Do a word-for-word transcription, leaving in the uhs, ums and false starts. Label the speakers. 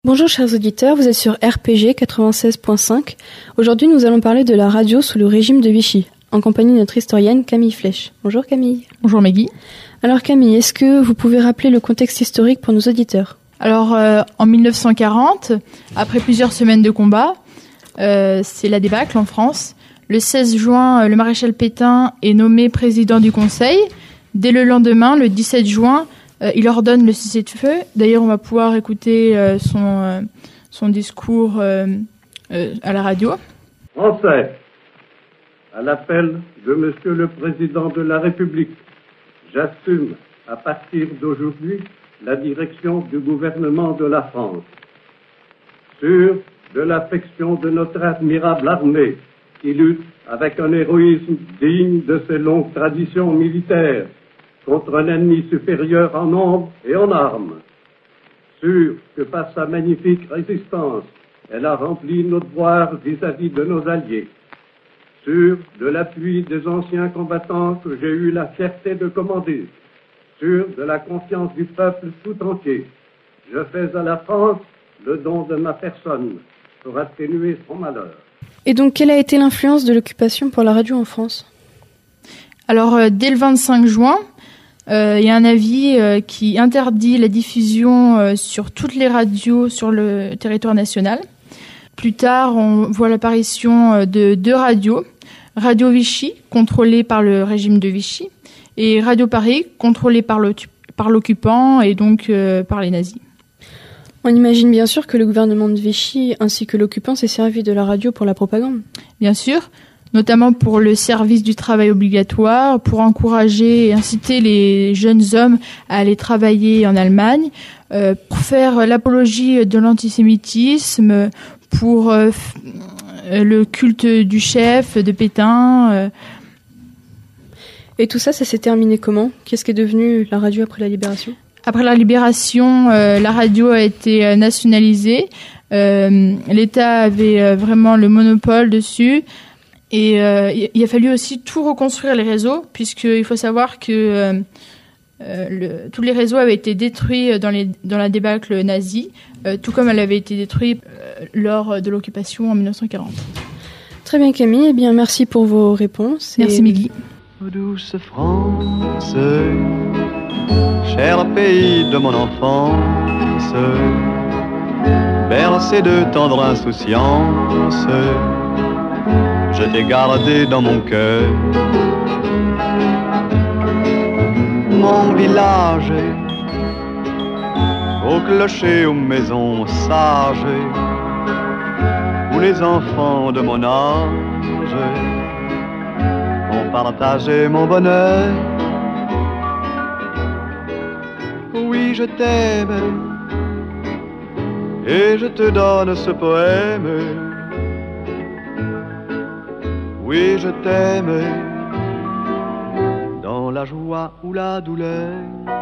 Speaker 1: Bonjour chers auditeurs, vous êtes sur R P G quatre-vingt-seize point cinq. Aujourd'hui nous allons parler de la radio sous le régime de Vichy, en compagnie de notre historienne Camille Flèche. Bonjour Camille.
Speaker 2: Bonjour Maggie.
Speaker 1: Alors Camille, est-ce que vous pouvez rappeler le contexte historique pour nos auditeurs ?
Speaker 2: Alors euh, en mille neuf cent quarante, après plusieurs semaines de combat, euh, c'est la débâcle en France. Le seize juin, le maréchal Pétain est nommé président du Conseil. Dès le lendemain, le dix-sept juin, euh, il ordonne le cessez-le-feu. D'ailleurs, on va pouvoir écouter euh, son, euh, son discours euh, euh, à la radio.
Speaker 3: Français, à l'appel de Monsieur le Président de la République, j'assume à partir d'aujourd'hui la direction du gouvernement de la France. Sûr de l'affection de notre admirable armée, qui lutte avec un héroïsme digne de ses longues traditions militaires contre un ennemi supérieur en nombre et en armes. Sûr que par sa magnifique résistance, elle a rempli nos devoirs vis-à-vis de nos alliés. Sûr de l'appui des anciens combattants que j'ai eu la fierté de commander. Sûr de la confiance du peuple tout entier. Je fais à la France le don de ma personne pour atténuer son malheur.
Speaker 1: Et donc, quelle a été l'influence de l'occupation pour la radio en France ?
Speaker 2: Alors, euh, dès le vingt-cinq juin, euh, il y a un avis euh, qui interdit la diffusion euh, sur toutes les radios sur le territoire national. Plus tard, on voit l'apparition euh, de deux radios. Radio Vichy, contrôlée par le régime de Vichy, et Radio Paris, contrôlée par, le, par l'occupant et donc euh, par les nazis.
Speaker 1: On imagine bien sûr que le gouvernement de Vichy ainsi que l'occupant s'est servi de la radio pour la propagande.
Speaker 2: Bien sûr, notamment pour le service du travail obligatoire, pour encourager et inciter les jeunes hommes à aller travailler en Allemagne, euh, pour faire l'apologie de l'antisémitisme, pour euh, le culte du chef, de Pétain. Euh.
Speaker 1: Et tout ça, ça s'est terminé comment ? Qu'est-ce qui est devenu la radio après la Libération ?
Speaker 2: Après la Libération, euh, la radio a été euh, nationalisée. Euh, L'État avait euh, vraiment le monopole dessus. Et euh, il a fallu aussi tout reconstruire les réseaux, puisqu'il faut savoir que euh, euh, le, tous les réseaux avaient été détruits dans, les, dans la débâcle nazie, euh, tout comme elle avait été détruite euh, lors de l'occupation en mille neuf cent quarante.
Speaker 1: Très bien Camille, eh bien merci pour vos réponses.
Speaker 2: Merci
Speaker 1: et...
Speaker 2: Migui.
Speaker 4: Douce France, cher pays de mon enfance, bercé de tendre insouciance, je t'ai gardé dans mon cœur. Mon village, au clocher, aux maisons sages, où les enfants de mon âge ont partagé mon bonheur. Oui, je t'aime, et je te donne ce poème. Oui, je t'aime, dans la joie ou la douleur.